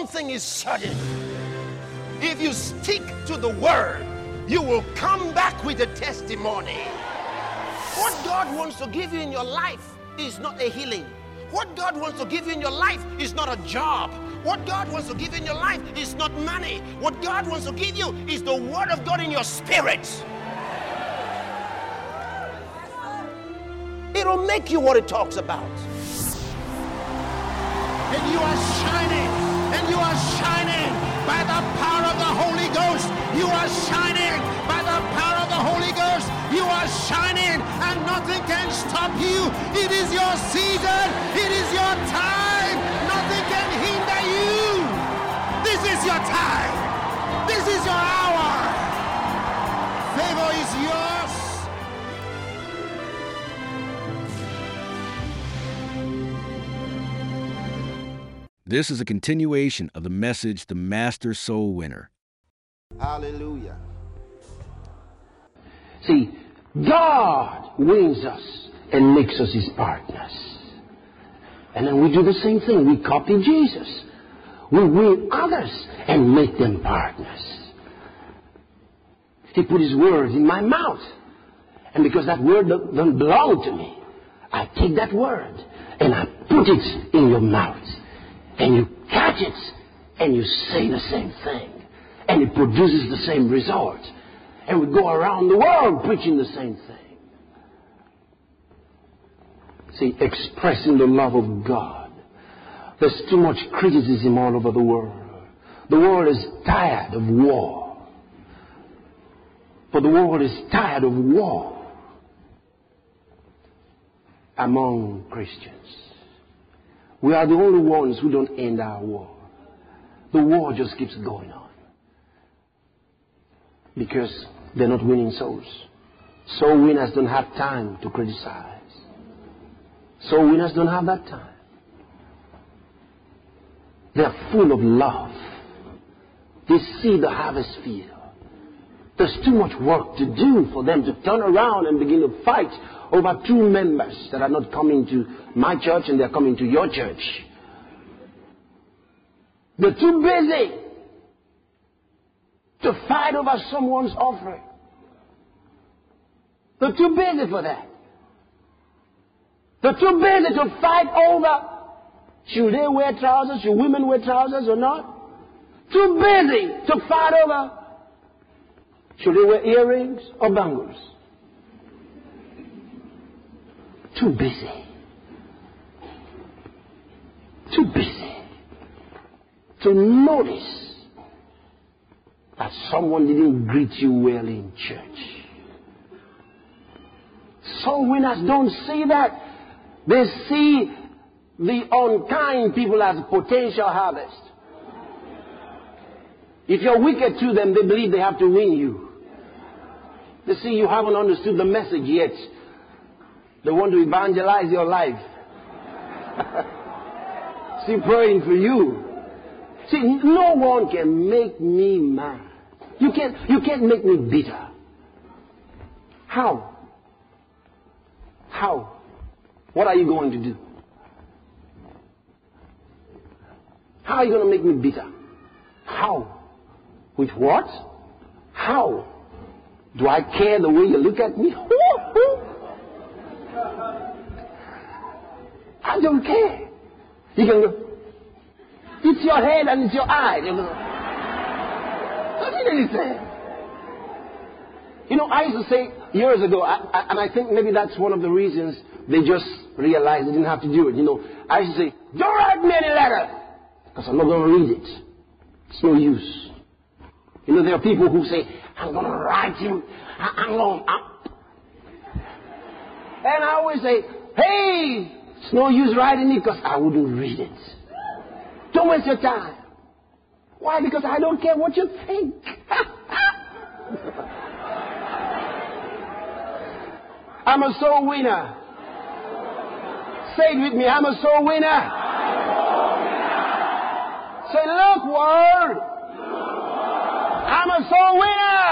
thing is certain. If you stick to the word, you will come back with a testimony. What God wants to give you in your life is not a healing. What God wants to give you in your life is not a job. What God wants to give you in your life is not money. What God wants to give you is the word of God in your spirit. It'll make you what it talks about. And you are shining. And you are shining by the power of the Holy Ghost. You are shining by the power of the Holy Ghost. You are shining and nothing can stop you. It is your season. It is your time. Nothing can hinder you. This is your time. This is your hour. Favor is yours. This is a continuation of the message, The Master Soul Winner. Hallelujah. See, God wins us and makes us his partners. And then we do the same thing. We copy Jesus. We win others and make them partners. He put his word in my mouth. And because that word doesn't belong to me, I take that word and I put it in your mouth. And you catch it and you say the same thing. And it produces the same result. And we go around the world preaching the same thing. See, expressing the love of God. There's too much criticism all over the world. The world is tired of war. For the world is tired of war among Christians. We are the only ones who don't end our war. The war just keeps going on. Because they're not winning souls. Soul winners don't have time to criticize. Soul winners don't have that time. They're full of love. They see the harvest field. There's too much work to do for them to turn around and begin to fight over two members that are not coming to my church and they're coming to your church. They're too busy to fight over someone's offering. They're too busy for that. They're too busy to fight over should they wear trousers, should women wear trousers or not. Too busy to fight over should they wear earrings or bangles. Too busy. Too busy to notice that someone didn't greet you well in church. Soul winners don't see that. They see the unkind people as potential harvest. If you're wicked to them, they believe they have to win you. They see you haven't understood the message yet. They want to evangelize your life. Still praying for you. See, no one can make me mad. You can't make me bitter. How? How? What are you going to do? How are you going to make me bitter? How? With what? How? Do I care the way you look at me? I don't care. You can go, it's your head and it's your eye. You know, doesn't anything. You know, I used to say years ago, and I think maybe that's one of the reasons they just realized they didn't have to do it. You know, I used to say, don't write me any letter, because I'm not going to read it. It's no use. You know, there are people who say, I'm going to write him. And I always say, hey, it's no use writing it because I wouldn't read it. Don't waste your time. Why? Because I don't care what you think. I'm a soul winner. Say it with me. I'm a soul winner. Say, look, world. I'm a soul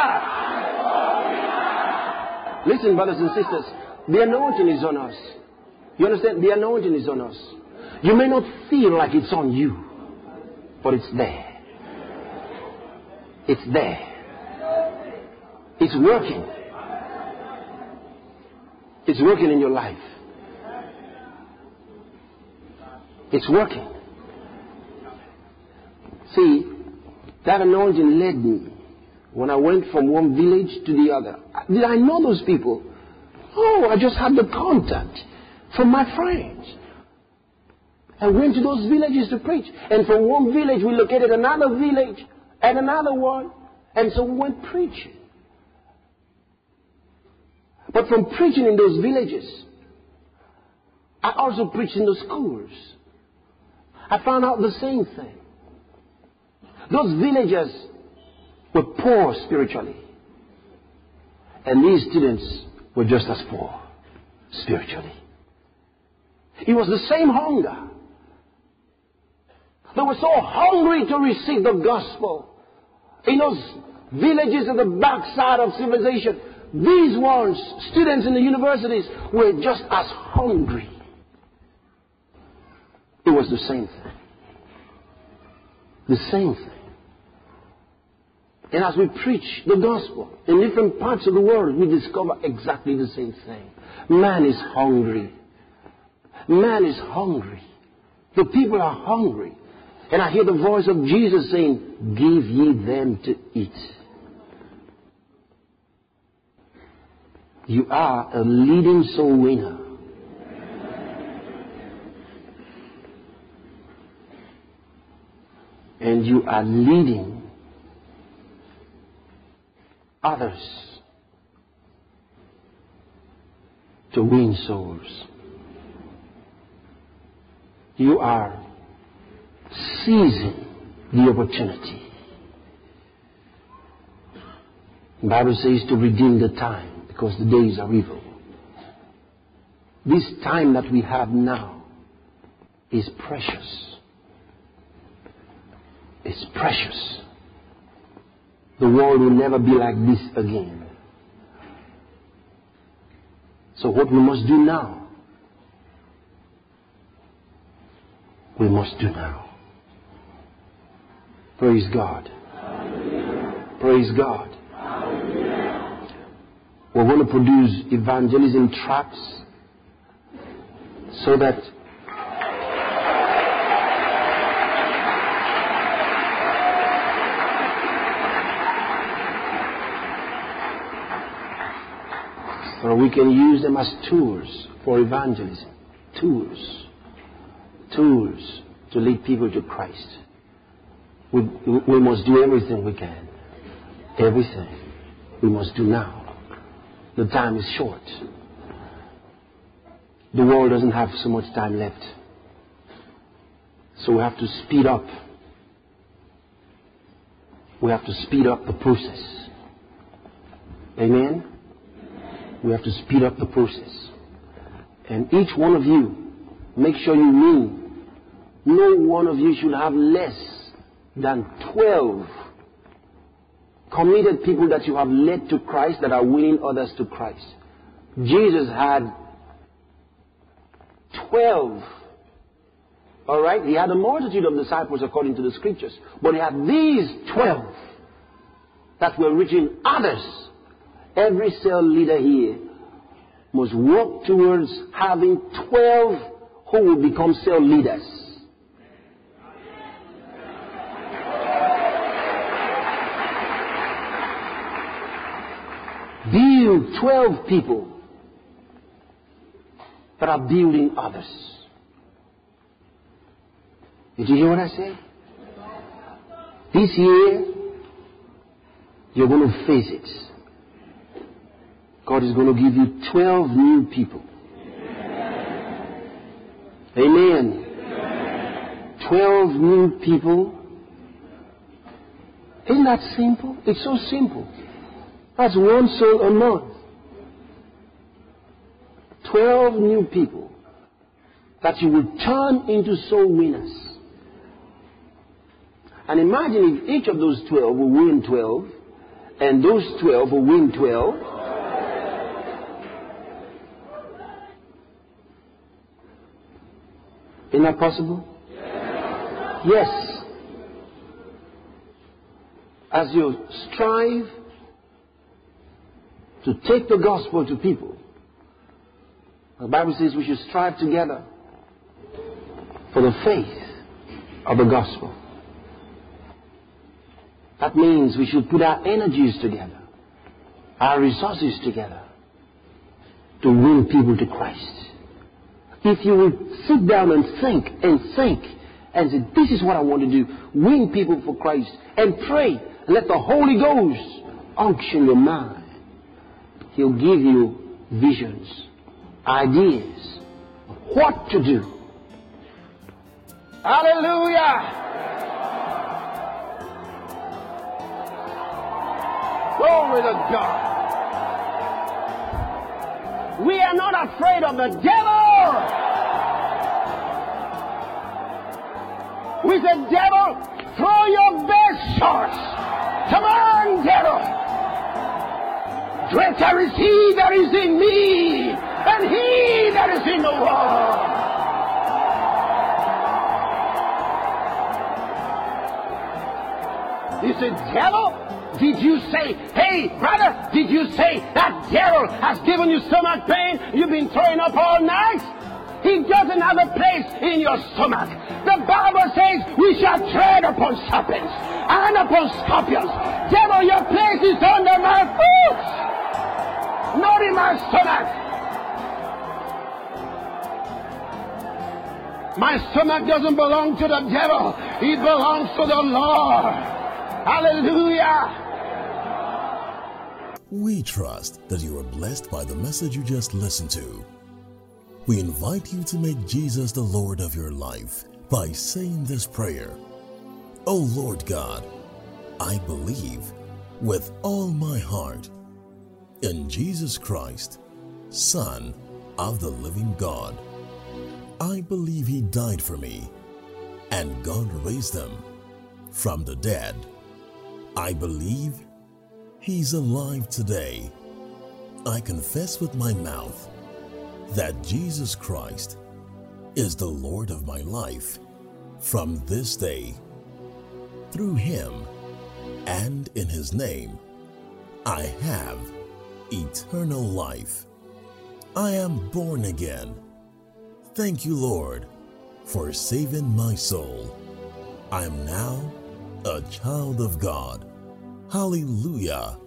winner. Listen, brothers and sisters. The anointing is on us. You understand? The anointing is on us. You may not feel like it's on you. but it's there. It's there. It's working. It's working in your life. It's working. See, that anointing led me when I went from one village to the other. Did I know those people? Oh, I just had the contact from my friends. I went to those villages to preach. And from one village we located another village and another one. And so we went preaching. But from preaching in those villages, I also preached in the schools. I found out the same thing. Those villagers were poor spiritually. And these students were just as poor spiritually. It was the same hunger. They were so hungry to receive the gospel. In those villages at the backside of civilization, these ones, students in the universities, were just as hungry. It was the same thing. The same thing. And as we preach the gospel in different parts of the world, we discover exactly the same thing. Man is hungry. Man is hungry. The people are hungry. And I hear the voice of Jesus saying, give ye them to eat. You are a leading soul winner. And you are leading others to win souls. You are seizing the opportunity. The Bible says to redeem the time because the days are evil. This time that we have now is precious. It's precious. The world will never be like this again. So what we must do now, we must do now. Praise God. Hallelujah. Praise God. Hallelujah. We're going to produce evangelism tracts so that we can use them as tools for evangelism. Tools to lead people to Christ. We must do everything we can. Everything we must do now. The time is short. The world doesn't have so much time left. So we have to speed up. We have to speed up the process. Amen? We have to speed up the process. And each one of you, make sure you mean no one of you should have less than 12 committed people that you have led to Christ that are winning others to Christ. Jesus had 12. All right? He had a multitude of disciples according to the scriptures. But he had these 12 that were reaching others. Every cell leader here must work towards having 12 who will become cell leaders. Build 12 people that are building others. Did you hear what I said? This year, you're going to face it. God is going to give you 12 new people. Amen. 12 new people. Isn't that simple? It's so simple. That's one soul a month. 12 new people that you will turn into soul winners. And imagine if each of those 12 will win 12, and those 12 will win 12. Isn't that possible? Yes. as you strive to take the gospel to people, the Bible says we should strive together for the faith of the gospel. That means we should put our energies together, our resources together, to win people to Christ. If you will sit down and think and say, this is what I want to do, win people for Christ, and pray, let the Holy Ghost unction your mind. He'll give you visions, ideas, what to do. Hallelujah! Glory to God. We are not afraid of the devil. We said, devil, throw your best shots. Come on, devil. Greater is he that is in me than he that is in the world. He said, devil, did you say, hey, brother, did you say that devil has given you stomach pain? You've been throwing up all night? He doesn't have a place in your stomach. The Bible says we shall tread upon serpents and upon scorpions. Devil, your place is under my foot, not in my stomach. My stomach doesn't belong to the devil. It belongs to the Lord. Hallelujah. We trust that you are blessed by the message you just listened to. We invite you to make Jesus the Lord of your life by saying this prayer. O Lord God, I believe with all my heart in Jesus Christ, Son of the living God. I believe He died for me and God raised Him from the dead. I believe He's alive today. I confess with my mouth that Jesus Christ is the Lord of my life from this day. Through Him and in His name, I have eternal life. I am born again. Thank you, Lord, for saving my soul. I am now a child of God. Hallelujah.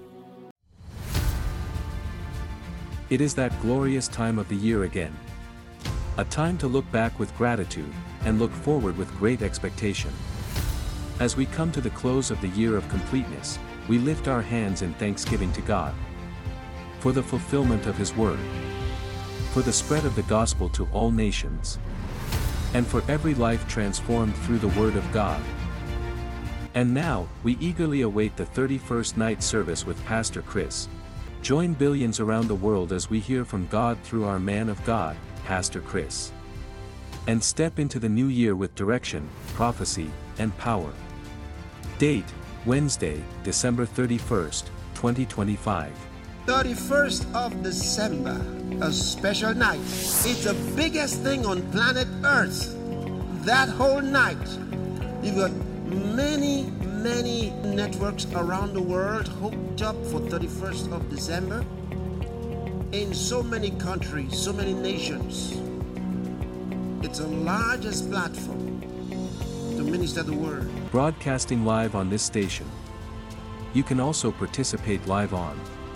It is that glorious time of the year again. A time to look back with gratitude and look forward with great expectation. As we come to the close of the year of completeness, we lift our hands in thanksgiving to God for the fulfillment of His word, for the spread of the gospel to all nations, and for every life transformed through the word of God. And now, we eagerly await the 31st night service with Pastor Chris. Join billions around the world as we hear from God through our man of God, Pastor Chris. And step into the new year with direction, prophecy, and power. Date, Wednesday, December 31st, 2025. 31st of December, a special night. It's the biggest thing on planet Earth. That whole night, you've got many networks around the world hooked up for 31st of December in so many countries, so many nations. It's the largest platform to minister the word. Broadcasting live on this station. You can also participate live on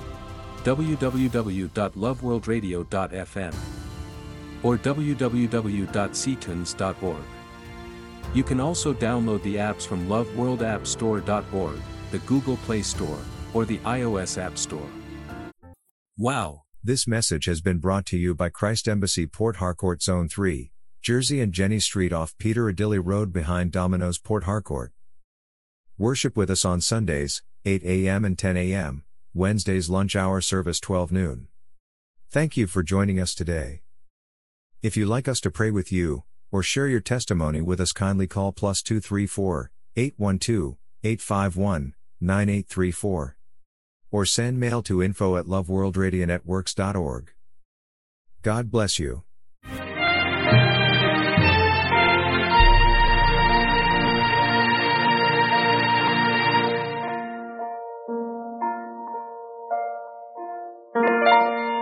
www.loveworldradio.fm or www.ctunes.org. You can also download the apps from loveworldappstore.org, the Google Play Store, or the iOS App Store. Wow! This message has been brought to you by Christ Embassy Port Harcourt Zone 3, Jersey and Jenny Street off Peter Adilli Road behind Domino's Port Harcourt. Worship with us on Sundays, 8 a.m. and 10 a.m., Wednesdays lunch hour service 12 noon. Thank you for joining us today. If you'd like us to pray with you, or share your testimony with us, kindly call +234 812 851 9834. Or send mail to info@loveworldradionetworks.org. God bless you.